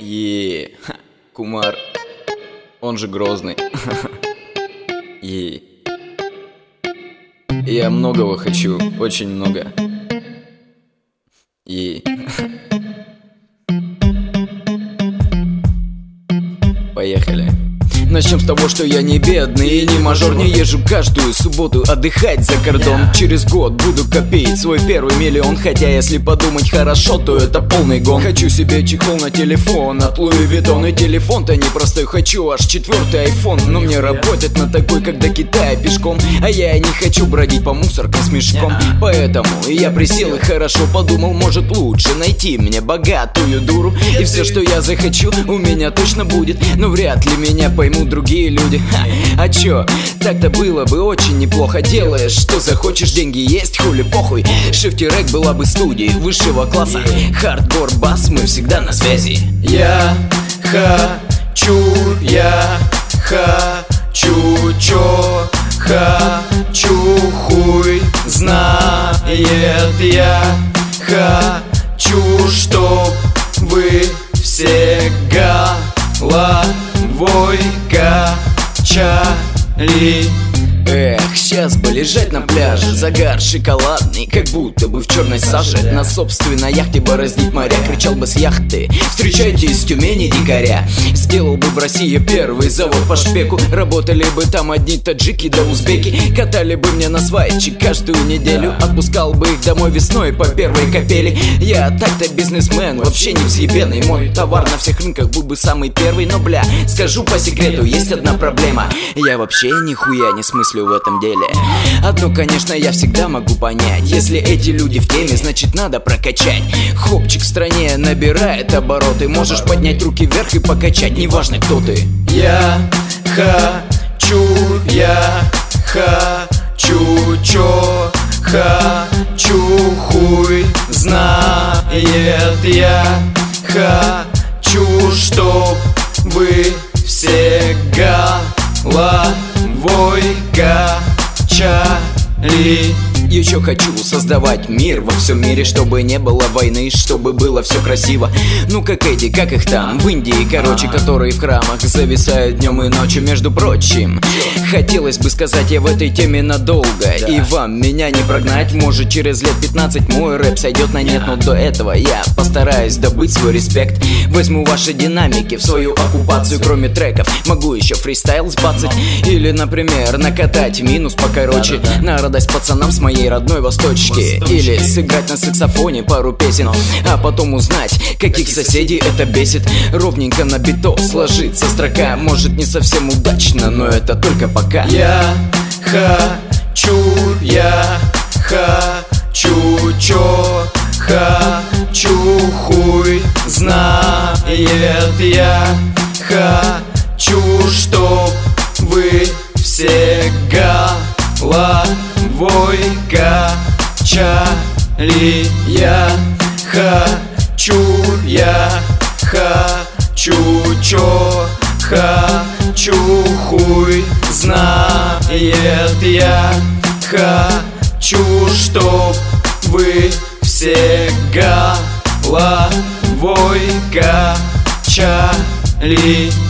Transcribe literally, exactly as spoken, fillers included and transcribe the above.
Е, Кумар, он же Грозный. Е. Я многого хочу, очень много. Е. Поехали. Начнем с того, что я не бедный и не мажор. Не езжу каждую субботу отдыхать за кордон. Через год буду копить свой первый миллион. Хотя если подумать хорошо, то это полный гон. Хочу себе чехол на телефон от Луи Виттон. И телефон-то непростой, хочу аж четвертый айфон. Но мне работать на такой, как до Китая пешком. А я не хочу бродить по мусоркам с мешком. Поэтому я присел и хорошо подумал, может лучше найти мне богатую дуру. И все, что я захочу, у меня точно будет. Но вряд ли меня поймут другие люди. Ха, а чё, так-то было бы очень неплохо. Делаешь, что захочешь, деньги есть, хули похуй. Шифти-рэк была бы студией высшего класса. Хардкор, бас, мы всегда на связи. Я хочу, я хочу, чё хочу, хуй знает. Я хочу, чтоб вы все головой качали. Эх, сейчас бы лежать на пляже, загар шоколадный, как будто бы в черной саже. На собственной яхте бороздить моря, кричал бы с яхты: встречайте из Тюмени дикаря. Сделал бы в России первый завод по шпеку. Работали бы там одни таджики да узбеки. Катали бы мне на свайчик каждую неделю. Отпускал бы их домой весной по первой капели. Я так-то бизнесмен, вообще не взъебенный. Мой товар на всех рынках был бы самый первый. Но бля, скажу по секрету, есть одна проблема. Я вообще нихуя не смыслю в этом деле. Одно, конечно, я всегда могу понять: если эти люди в теме, значит надо прокачать. Хопчик в стране набирает обороты. Можешь поднять руки вверх и покачать, неважно кто ты. Я хочу, я хочу, чё хочу, хуй знает. Я хочу, чтоб вы все головой качали. Еще хочу создавать мир во всем мире, чтобы не было войны, чтобы было все красиво. Ну как эти, как их там, в Индии, короче, которые в храмах зависают днем и ночью. Между прочим, хотелось бы сказать я в этой теме надолго, и вам меня не прогнать. Может через лет пятнадцать мой рэп сойдет на нет, но до этого я постараюсь добыть свой респект. Возьму ваши динамики в свою оккупацию. Кроме треков могу еще фристайл сбацать. Или, например, накатать минус покороче на радость пацанам с моей родной восточки. Или сыграть на саксофоне пару песен, а потом узнать, каких соседей это бесит. Ровненько на биток сложится строка. Может не совсем удачно, но это только пока. Я хочу, я хочу, чё хочу, хуй знает. Я хочу, чтоб вы все головой качали. Я хочу, я хочу, чё хочу, хуй знает. Я хочу, чтоб вы все головой качали.